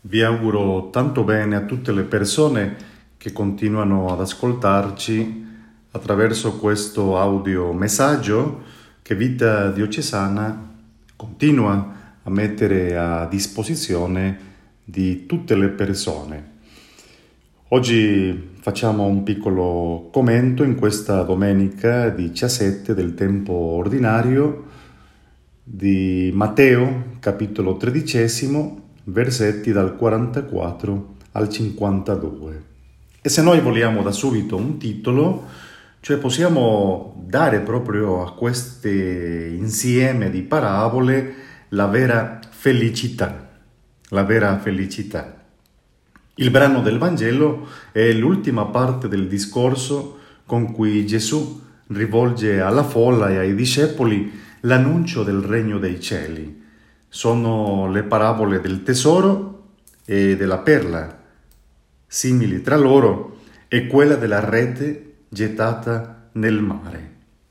Vi auguro tanto bene a tutte le persone che continuano ad ascoltarci attraverso questo audio messaggio che Vita Diocesana continua a mettere a disposizione di tutte le persone. Oggi facciamo un piccolo commento in questa domenica 17 del tempo ordinario di Matteo, capitolo 13, versetti dal 44 al 52. E se noi vogliamo da subito un titolo, cioè possiamo dare proprio a questo insieme di parabole la vera felicità. La vera felicità. Il brano del Vangelo è l'ultima parte del discorso con cui Gesù rivolge alla folla e ai discepoli l'annuncio del regno dei cieli. Sono le parabole del tesoro e della perla, simili tra loro, e quella della rete gettata nel mare.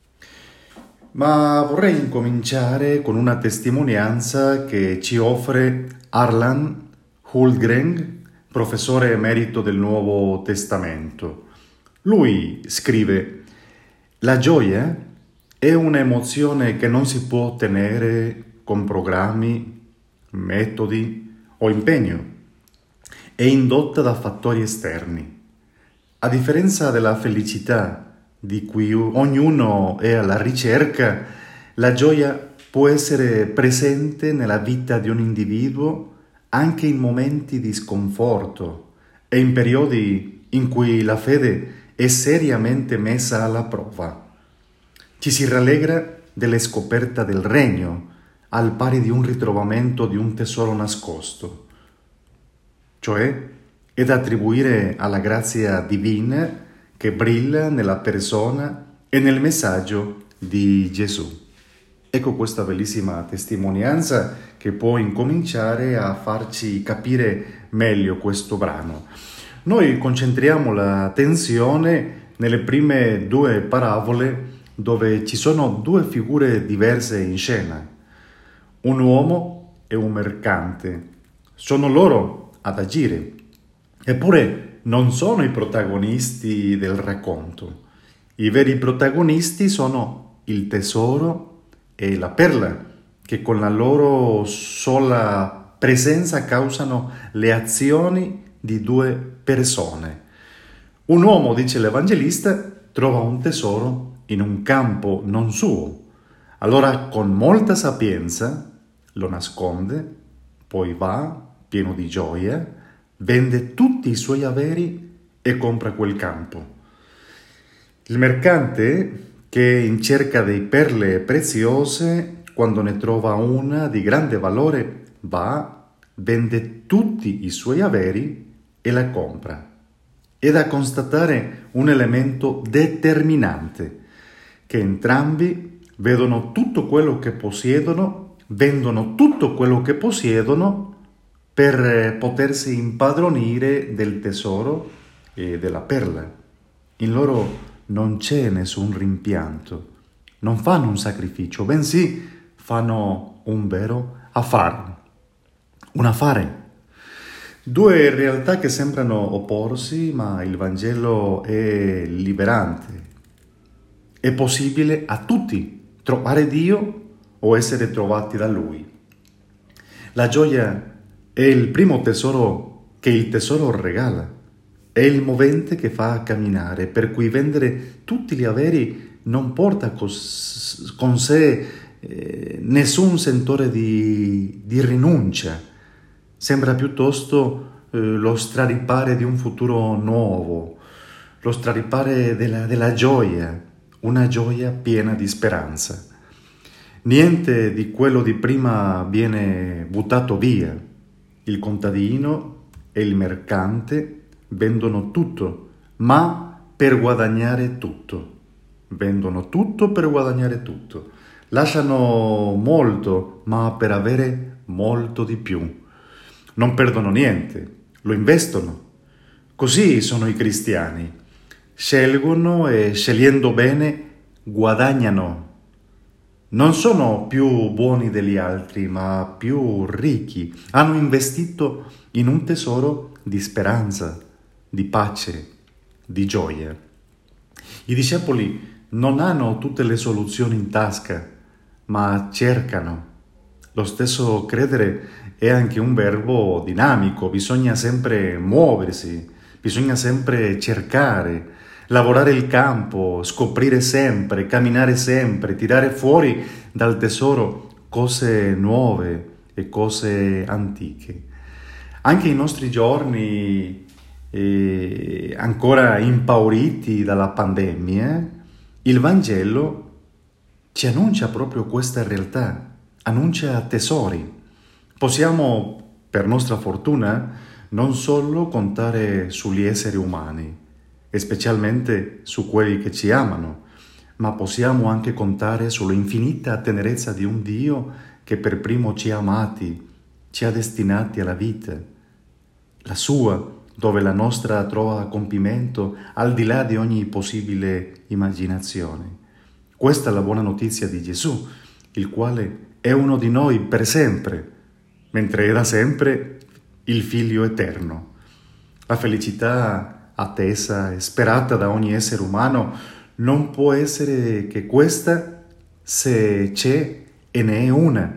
Ma vorrei incominciare con una testimonianza che ci offre Arlan Hultgren, professore emerito del Nuovo Testamento. Lui scrive: «La gioia è un'emozione che non si può ottenere con programmi, metodi o impegno. È indotta da fattori esterni. A differenza della felicità di cui ognuno è alla ricerca, la gioia può essere presente nella vita di un individuo anche in momenti di sconforto e in periodi in cui la fede è seriamente messa alla prova. Ci si rallegra delle scoperte del regno, al pari di un ritrovamento di un tesoro nascosto, cioè è da attribuire alla grazia divina che brilla nella persona e nel messaggio di Gesù». Ecco questa bellissima testimonianza che può incominciare a farci capire meglio questo brano. Noi concentriamo l'attenzione nelle prime due parabole dove ci sono due figure diverse in scena. Un uomo e un mercante. Sono loro ad agire. Eppure non sono i protagonisti del racconto. I veri protagonisti sono il tesoro e la perla, che con la loro sola presenza causano le azioni di due persone. Un uomo, dice l'Evangelista, trova un tesoro in un campo non suo. Allora, con molta sapienza, lo nasconde, poi va, pieno di gioia, vende tutti i suoi averi e compra quel campo. Il mercante, che è in cerca di perle preziose, quando ne trova una di grande valore, va, vende tutti i suoi averi e la compra. È da constatare un elemento determinante, che entrambi vedono tutto quello che possiedono, vendono tutto quello che possiedono per potersi impadronire del tesoro e della perla. In loro non c'è nessun rimpianto, non fanno un sacrificio, bensì fanno un vero affare. Un affare. Due realtà che sembrano opporsi, ma il Vangelo è liberante. È possibile a tutti trovare Dio o essere trovati da Lui. La gioia è il primo tesoro che il tesoro regala. È il movente che fa camminare, per cui vendere tutti gli averi non porta con sé nessun sentore di rinuncia. Sembra piuttosto lo straripare di un futuro nuovo, lo straripare della gioia, una gioia piena di speranza. Niente di quello di prima viene buttato via. Il contadino e il mercante vendono tutto, ma per guadagnare tutto. Vendono tutto per guadagnare tutto. Lasciano molto, ma per avere molto di più. Non perdono niente, lo investono. Così sono i cristiani. Scelgono e, scegliendo bene, guadagnano. non sono più buoni degli altri, ma più ricchi. Hanno investito in un tesoro di speranza, di pace, di gioia. I discepoli non hanno tutte le soluzioni in tasca, ma cercano. Lo stesso credere è anche un verbo dinamico, bisogna sempre muoversi, bisogna sempre cercare, lavorare il campo, scoprire sempre, camminare sempre, tirare fuori dal tesoro cose nuove e cose antiche. Anche i nostri giorni, ancora impauriti dalla pandemia, il Vangelo ci annuncia proprio questa realtà, annuncia tesori. Possiamo, per nostra fortuna, non solo contare sugli esseri umani, e specialmente su quelli che ci amano, ma possiamo anche contare sull'infinita tenerezza di un Dio che per primo ci ha amati, ci ha destinati alla vita, la sua, dove la nostra trova compimento al di là di ogni possibile immaginazione. Questa è la buona notizia di Gesù, il quale è uno di noi per sempre, mentre era sempre il Figlio eterno. La felicità attesa e sperata da ogni essere umano non può essere che questa, se c'è e ne è una.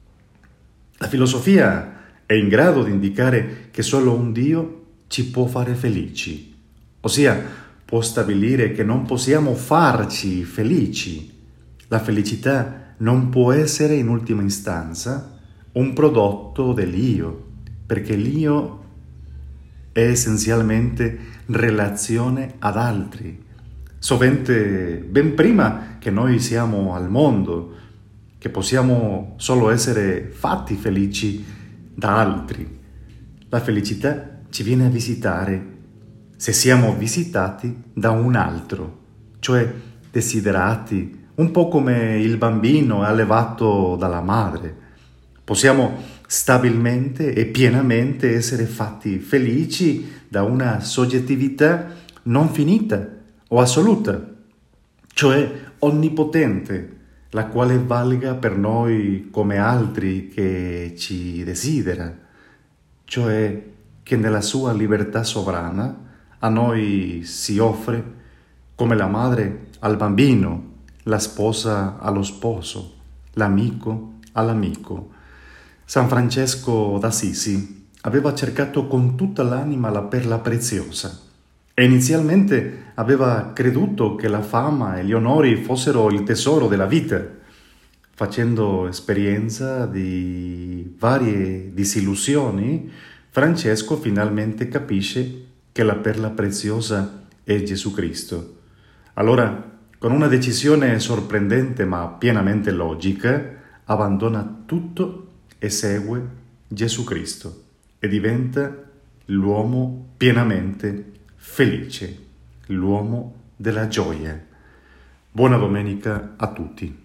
La filosofia è in grado di indicare che solo un Dio ci può fare felici, ossia può stabilire che non possiamo farci felici. La felicità non può essere in ultima istanza un prodotto dell'io, perché l'io è essenzialmente relazione ad altri, sovente ben prima che noi siamo al mondo, che possiamo solo essere fatti felici da altri. La felicità ci viene a visitare se siamo visitati da un altro, cioè desiderati, un po' come il bambino allevato dalla madre. Possiamo stabilmente e pienamente essere fatti felici da una soggettività non finita o assoluta, cioè onnipotente, la quale valga per noi come altri che ci desidera, cioè che nella sua libertà sovrana a noi si offre come la madre al bambino, la sposa allo sposo, l'amico all'amico. San Francesco d'Assisi aveva cercato con tutta l'anima la perla preziosa e inizialmente aveva creduto che la fama e gli onori fossero il tesoro della vita. Facendo esperienza di varie disillusioni, Francesco finalmente capisce che la perla preziosa è Gesù Cristo. Allora, con una decisione sorprendente ma pienamente logica, abbandona tutto e segue Gesù Cristo e diventa l'uomo pienamente felice, l'uomo della gioia. Buona domenica a tutti.